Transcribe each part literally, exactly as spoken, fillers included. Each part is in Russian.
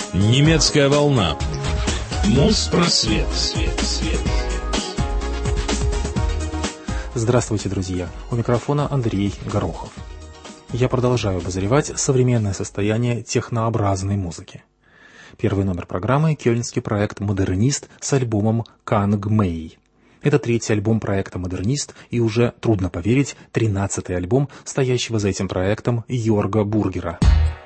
Немецкая волна. Моспросвет. Свет, свет. Здравствуйте, друзья! У микрофона Андрей Горохов. Я продолжаю обозревать современное состояние технообразной музыки. Первый номер программы — кёльнский проект «Модернист» с альбомом «Канг Мэй». Это третий альбом проекта «Модернист» и уже, трудно поверить, тринадцатый альбом стоящего за этим проектом Йорга Бургера.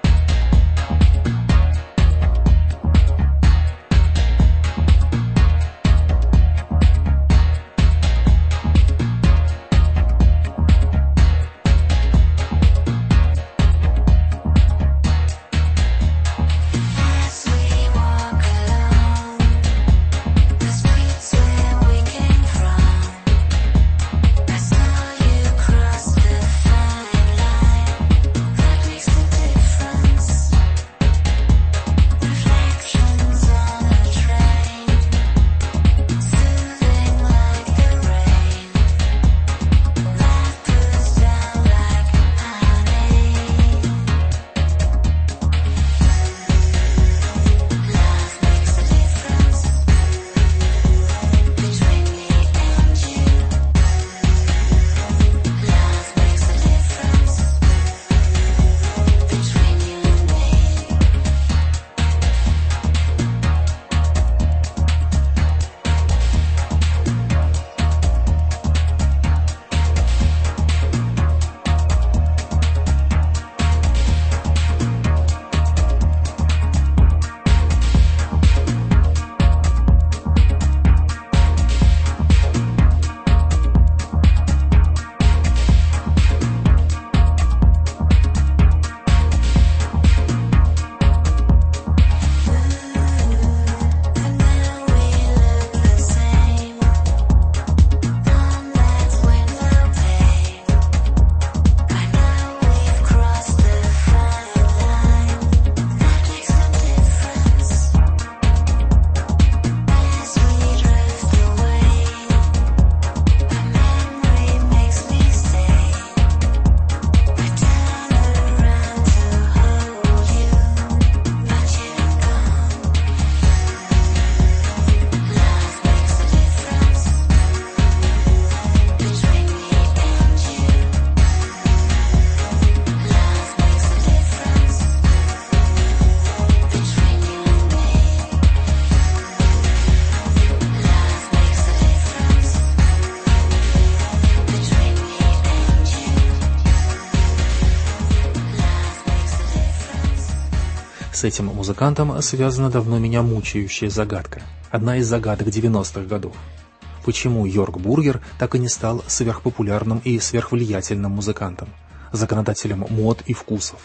С этим музыкантом связана давно меня мучающая загадка. Одна из загадок девяностых годов. Почему Йорг Бургер так и не стал сверхпопулярным и сверхвлиятельным музыкантом, законодателем мод и вкусов?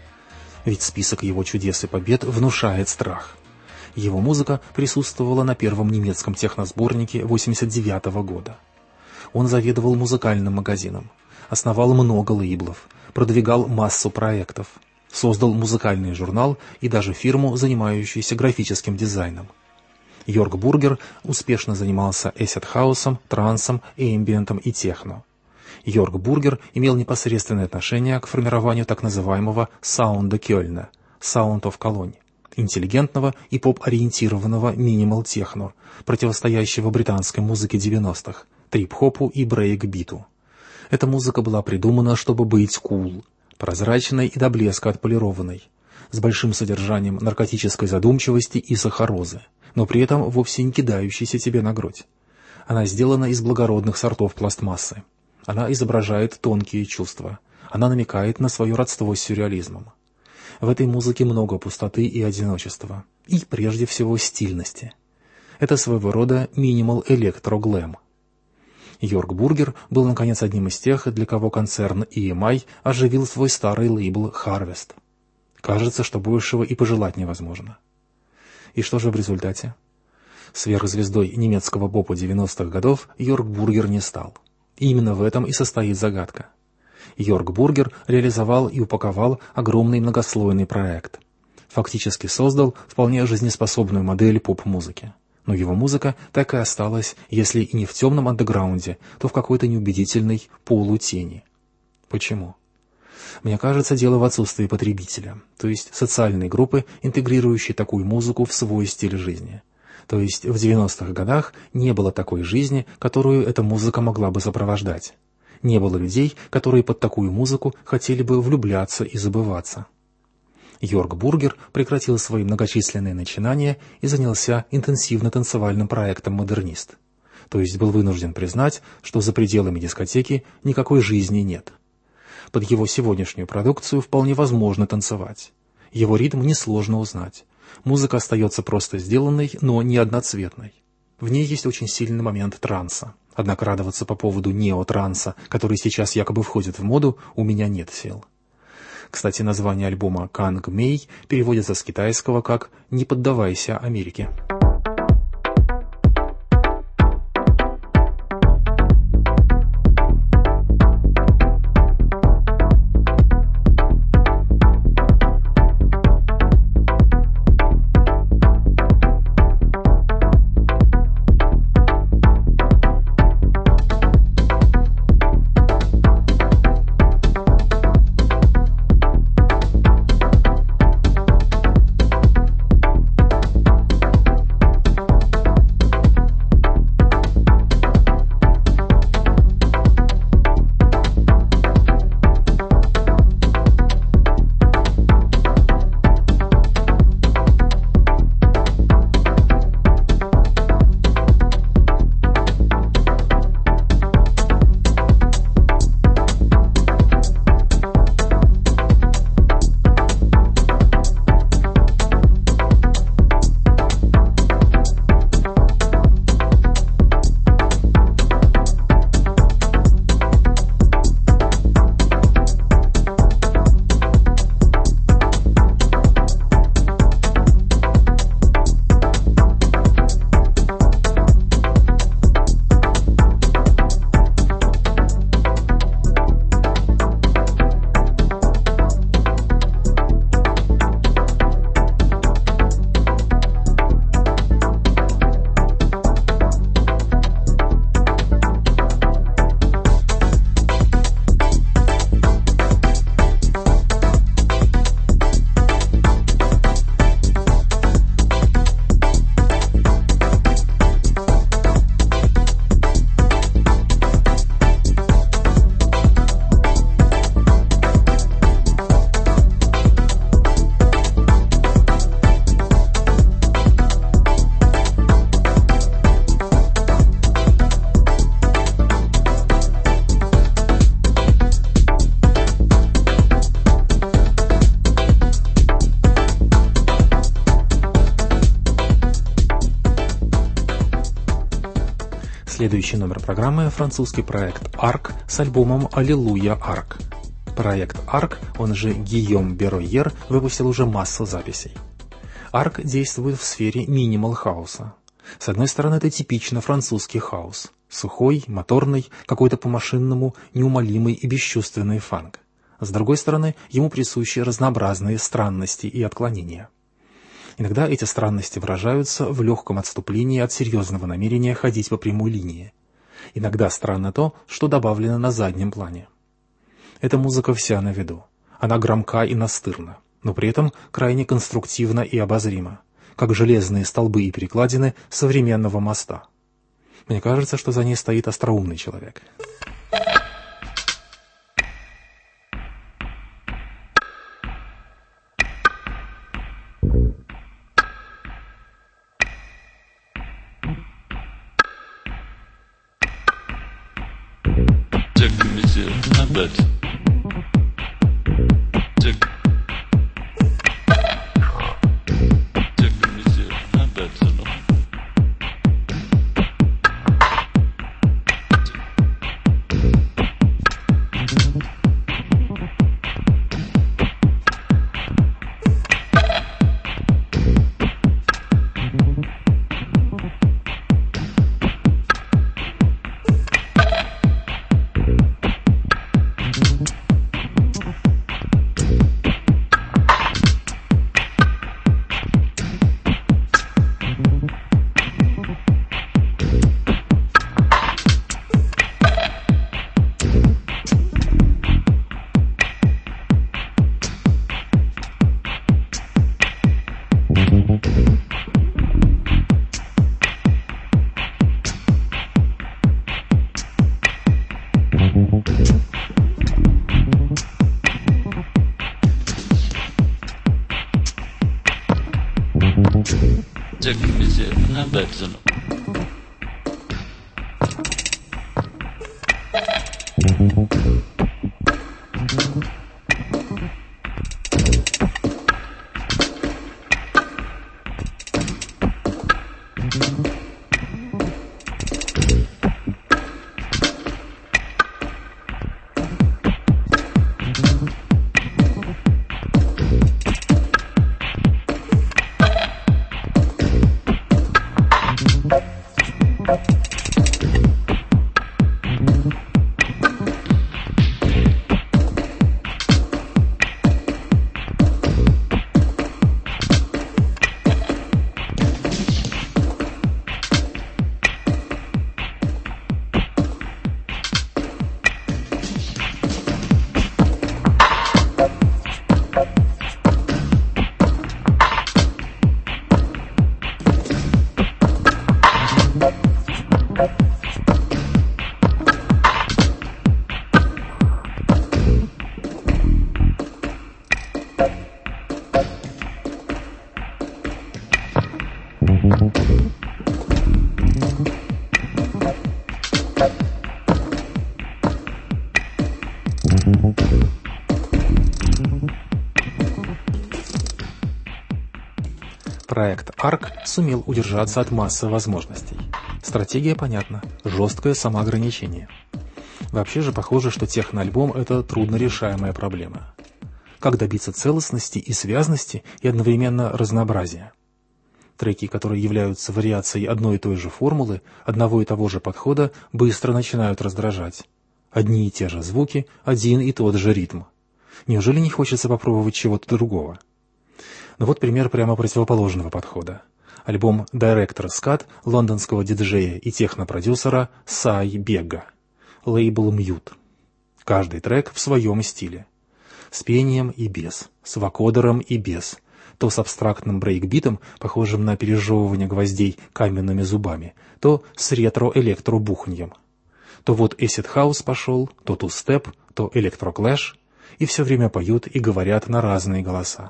Ведь список его чудес и побед внушает страх. Его музыка присутствовала на первом немецком техносборнике восемьдесят девятого года. Он заведовал музыкальным магазином, основал много лейблов, продвигал массу проектов, создал музыкальный журнал и даже фирму, занимающуюся графическим дизайном. Йорг Бургер успешно занимался эсид-хаусом, трансом, эмбиентом и техно. Йорг Бургер имел непосредственное отношение к формированию так называемого «саунда Кёльна» — «Sound of Cologne», интеллигентного и поп-ориентированного минимал-техно, противостоящего британской музыке девяностых, трип-хопу и брейк-биту. Эта музыка была придумана, чтобы быть кул, прозрачной и до блеска отполированной, с большим содержанием наркотической задумчивости и сахарозы, но при этом вовсе не кидающейся тебе на грудь. Она сделана из благородных сортов пластмассы. Она изображает тонкие чувства. Она намекает на свое родство с сюрреализмом. В этой музыке много пустоты и одиночества. И, прежде всего, стильности. Это своего рода минимал-электро-глэм. Йорг Бургер был, наконец, одним из тех, для кого концерн и эм ай оживил свой старый лейбл Harvest. Кажется, что большего и пожелать невозможно. И что же в результате? Сверхзвездой немецкого бопа девяностых годов Йорг Бургер не стал. И именно в этом и состоит загадка. Йорг Бургер реализовал и упаковал огромный многослойный проект. Фактически создал вполне жизнеспособную модель поп-музыки. но его музыка так и осталась, если и не в темном андеграунде, то в какой-то неубедительной полутени. Почему? Мне кажется, дело в отсутствии потребителя, то есть социальной группы, интегрирующей такую музыку в свой стиль жизни. То есть в девяностых годах не было такой жизни, которую эта музыка могла бы сопровождать. Не было людей, которые под такую музыку хотели бы влюбляться и забываться. Йорк Бургер прекратил свои многочисленные начинания и занялся интенсивно танцевальным проектом «Модернист». То есть был вынужден признать, что за пределами дискотеки никакой жизни нет. Под его сегодняшнюю продукцию вполне возможно танцевать. Его ритм несложно узнать. Музыка остается просто сделанной, но не одноцветной. В ней есть очень сильный момент транса. Однако радоваться по поводу неотранса, который сейчас якобы входит в моду, у меня нет сил. Кстати, название альбома «Канг Мэй» переводится с китайского как «Не поддавайся Америке». Следующий номер программы – французский проект «Арк» с альбомом «Аллилуйя, Арк». Проект «Арк», он же Гийом Беройер, выпустил уже массу записей. «Арк» действует в сфере минимал-хауса. С одной стороны, это типично французский хаус. Сухой, моторный, какой-то по-машинному, неумолимый и бесчувственный фанк. С другой стороны, ему присущи разнообразные странности и отклонения. Иногда эти странности выражаются в легком отступлении от серьезного намерения ходить по прямой линии. Иногда странно то, что добавлено на заднем плане. Эта музыка вся на виду. Она громка и настырна, но при этом крайне конструктивна и обозрима, как железные столбы и перекладины современного моста. Мне кажется, что за ней стоит остроумный человек. Çok güzel. Ne yapıyorsun? Проект Арк сумел удержаться от массы возможностей. Стратегия понятна – жесткое самоограничение. Вообще же похоже, что техноальбом – это труднорешаемая проблема. Как добиться целостности и связности и одновременно разнообразия? Треки, которые являются вариацией одной и той же формулы, одного и того же подхода, быстро начинают раздражать. Одни и те же звуки, один и тот же ритм. Неужели не хочется попробовать чего-то другого? Но вот пример прямо противоположного подхода. Альбом Director's Cut лондонского диджея и технопродюсера Сай Бегга. Лейбл Mute. Каждый трек в своем стиле. С пением и без, с вокодером и без, то с абстрактным брейкбитом, похожим на пережевывание гвоздей каменными зубами, то с ретро-электро-буханьем. То вот Acid House пошел, то Two-Step, то Electro-Clash, и все время поют и говорят на разные голоса.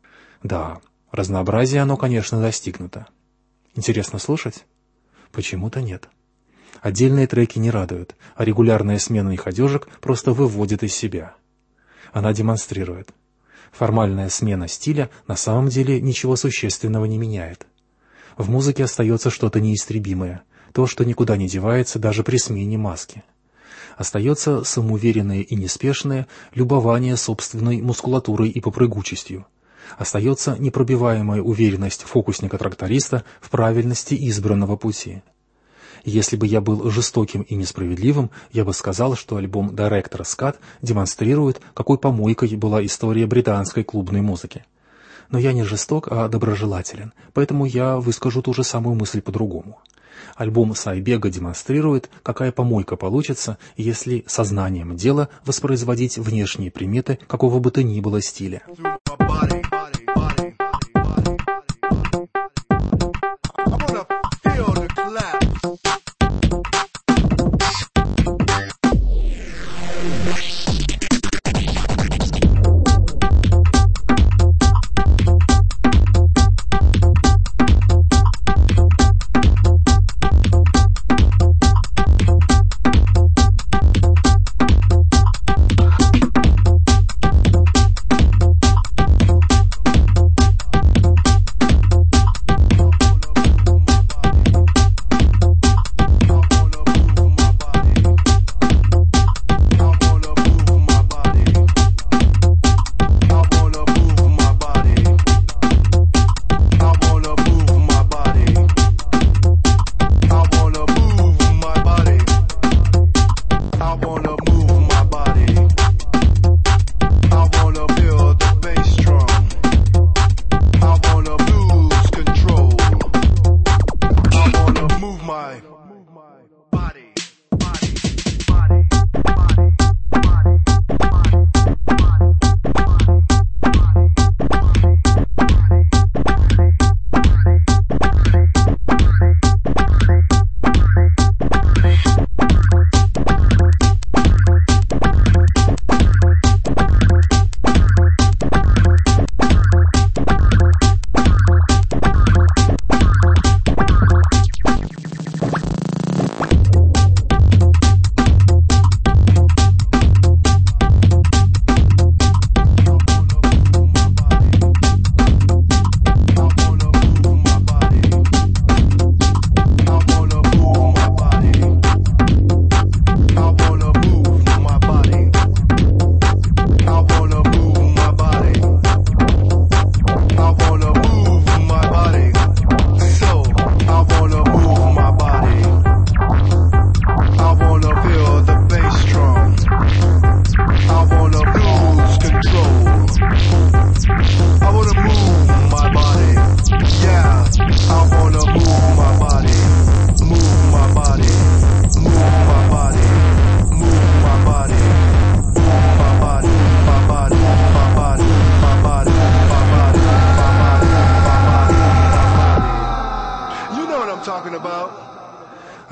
Да, разнообразие оно, конечно, достигнуто. Интересно слушать? Почему-то нет. Отдельные треки не радуют, а регулярная смена их одежек просто выводит из себя. Она демонстрирует. Формальная смена стиля на самом деле ничего существенного не меняет. В музыке остается что-то неистребимое, то, что никуда не девается даже при смене маски. Остается самоуверенное и неспешное любование собственной мускулатурой и попрыгучестью. Остается непробиваемая уверенность фокусника-тракториста в правильности избранного пути. Если бы я был жестоким и несправедливым, я бы сказал, что альбом Director's Cut демонстрирует, какой помойкой была история британской клубной музыки. Но я не жесток, а доброжелателен, поэтому я выскажу ту же самую мысль по-другому. Альбом Сай Бегга демонстрирует, какая помойка получится, если сознанием дела воспроизводить внешние приметы какого бы то ни было стиля.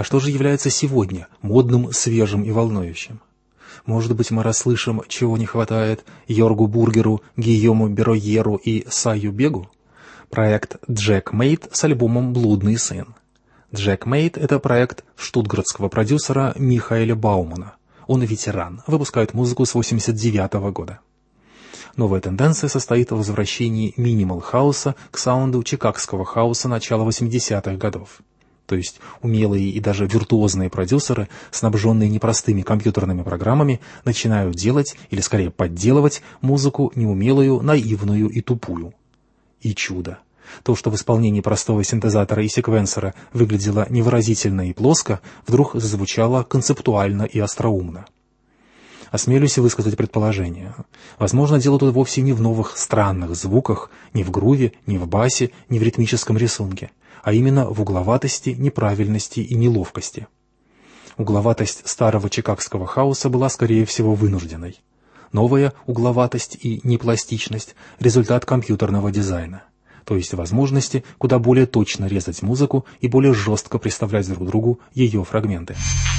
что же является сегодня модным, свежим и волнующим? Может быть, мы расслышим, чего не хватает Йоргу Бургеру, Гийому Беройеру и Саю Бегу? Проект Джек Мейт с альбомом «Блудный сын». Джек Мейт — это проект штутгартского продюсера Михаэля Баумана. Он ветеран, выпускает музыку с восемьдесят девятого года. Новая тенденция состоит в возвращении минимал-хауса к саунду чикагского хауса начала восьмидесятых годов. То есть умелые и даже виртуозные продюсеры, снабженные непростыми компьютерными программами, начинают делать, или скорее подделывать, музыку неумелую, наивную и тупую. И чудо! То, что в исполнении простого синтезатора и секвенсора выглядело невыразительно и плоско, вдруг зазвучало концептуально и остроумно. Осмелюсь высказать предположение. Возможно, дело тут вовсе не в новых странных звуках, не в груве, не в басе, не в ритмическом рисунке, а именно в угловатости, неправильности и неловкости. Угловатость старого чикагского хауса была, скорее всего, вынужденной. Новая угловатость и непластичность – результат компьютерного дизайна, то есть возможности куда более точно резать музыку и более жестко представлять друг другу ее фрагменты.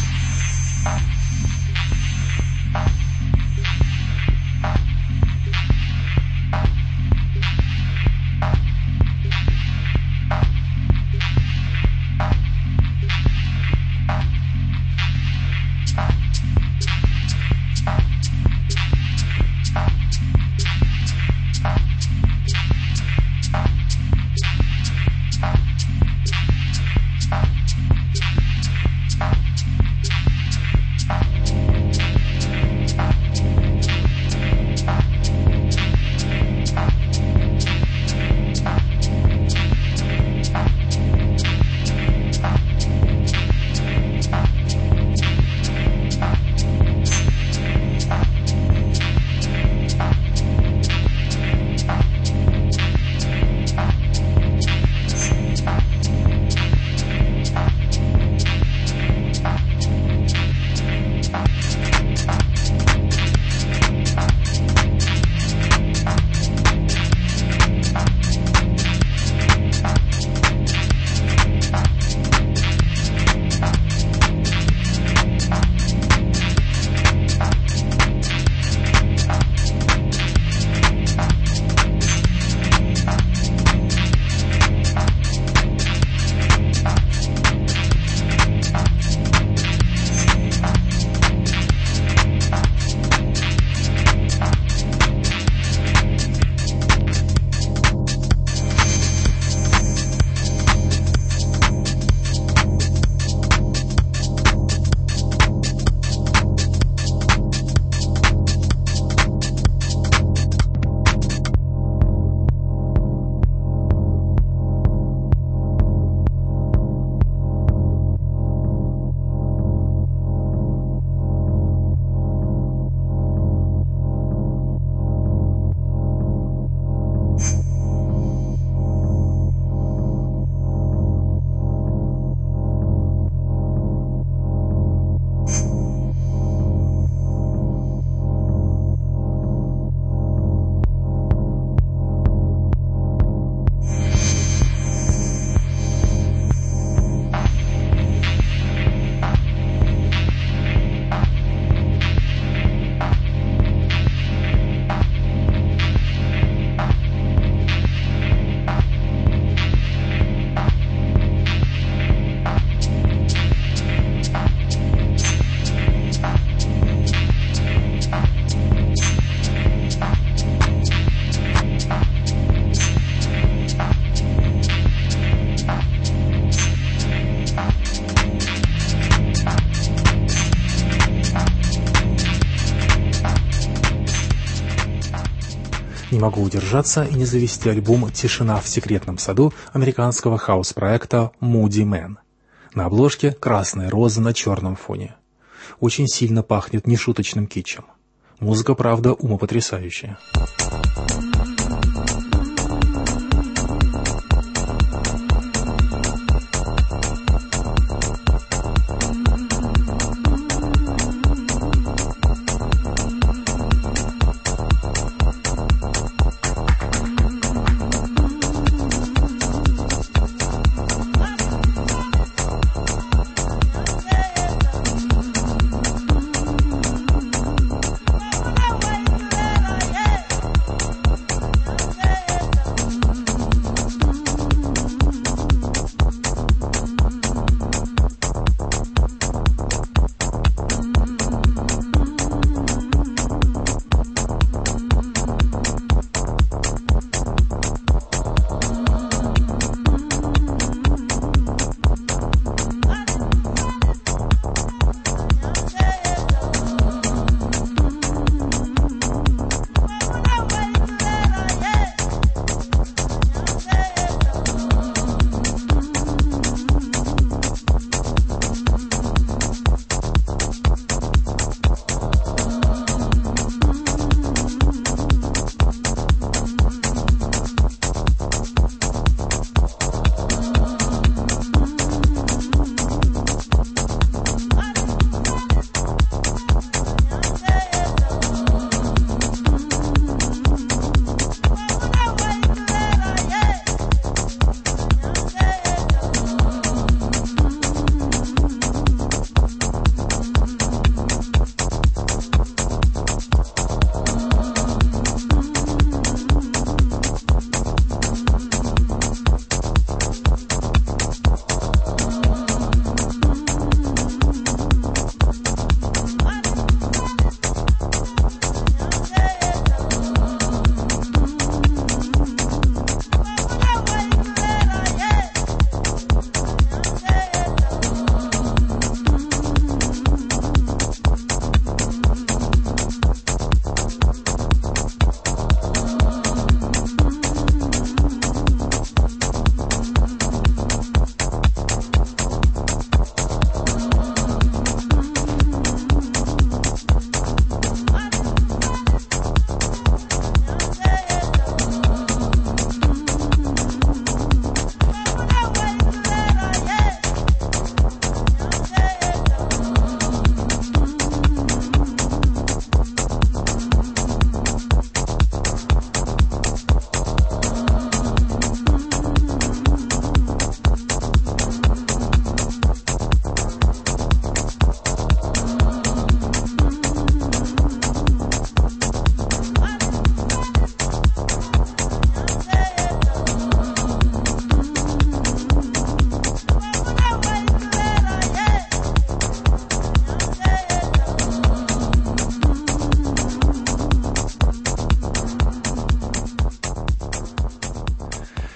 Не могу удержаться и не завести альбом «Тишина в секретном саду» американского хаус-проекта Moody Man. На обложке красная роза на черном фоне. Очень сильно пахнет нешуточным китчем. Музыка, правда, умопотрясающая.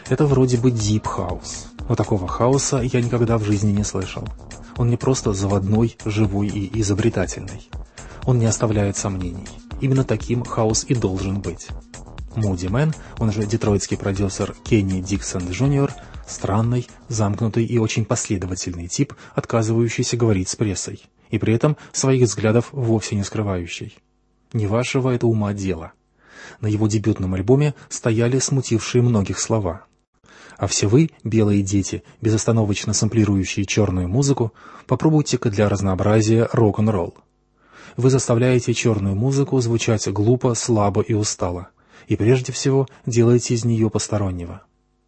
Это вроде бы Deep House, но такого хаоса я никогда в жизни не слышал. Он не просто заводной, живой и изобретательный. Он не оставляет сомнений. Именно таким хаос и должен быть. Moody Man, он же детройтский продюсер Кенни Диксон Джуниор, странный, замкнутый и очень последовательный тип, отказывающийся говорить с прессой, и при этом своих взглядов вовсе не скрывающий. Не вашего это ума дело. На его дебютном альбоме стояли смутившие многих слова. А все вы, белые дети, безостановочно сэмплирующие черную музыку, попробуйте-ка для разнообразия рок-н-ролл. Вы заставляете черную музыку звучать глупо, слабо и устало, и прежде всего делаете из нее постороннего.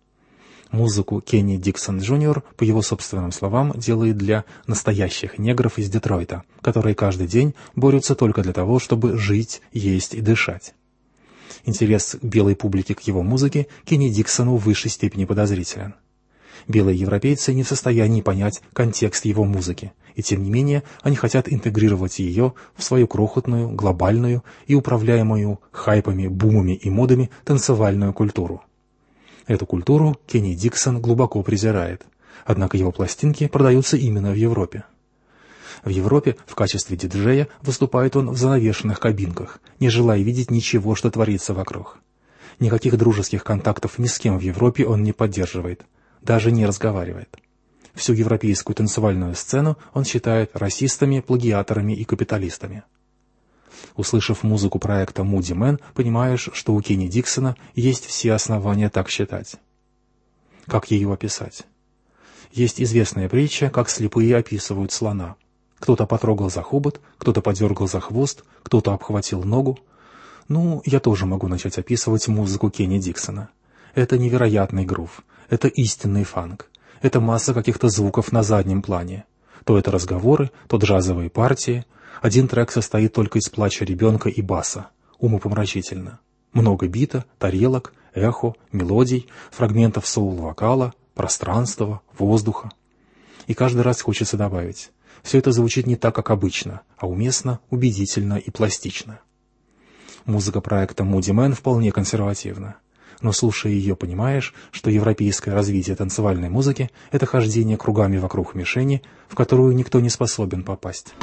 Музыку Кенни Диксон Джуниор, по его собственным словам, делает для настоящих негров из Детройта, которые каждый день борются только для того, чтобы жить, есть и дышать. Интерес белой публики к его музыке Кенни Диксону в высшей степени подозрителен. Белые европейцы не в состоянии понять контекст его музыки, и тем не менее они хотят интегрировать ее в свою крохотную, глобальную и управляемую хайпами, бумами и модами танцевальную культуру. Эту культуру Кенни Диксон глубоко презирает, однако его пластинки продаются именно в Европе. В Европе в качестве диджея выступает он в занавешенных кабинках, не желая видеть ничего, что творится вокруг. Никаких дружеских контактов ни с кем в Европе он не поддерживает, даже не разговаривает. Всю европейскую танцевальную сцену он считает расистами, плагиаторами и капиталистами. Услышав музыку проекта Moody Man, понимаешь, что у Кенни Диксона есть все основания так считать. Как ее описать? Есть известная притча, как слепые описывают слона. Кто-то потрогал за хобот, кто-то подергал за хвост, кто-то обхватил ногу. Ну, я тоже могу начать описывать музыку Кенни Диксона. Это невероятный грув, это истинный фанк, это масса каких-то звуков на заднем плане. То это разговоры, то джазовые партии. Один трек состоит только из плача ребенка и баса. Умопомрачительно. Много бита, тарелок, эхо, мелодий, фрагментов соул-вокала, пространства, воздуха. И каждый раз хочется добавить: все это звучит не так, как обычно, а уместно, убедительно и пластично. Музыка проекта Moody Man вполне консервативна. Но слушая ее, понимаешь, что европейское развитие танцевальной музыки – это хождение кругами вокруг мишени, в которую никто не способен попасть.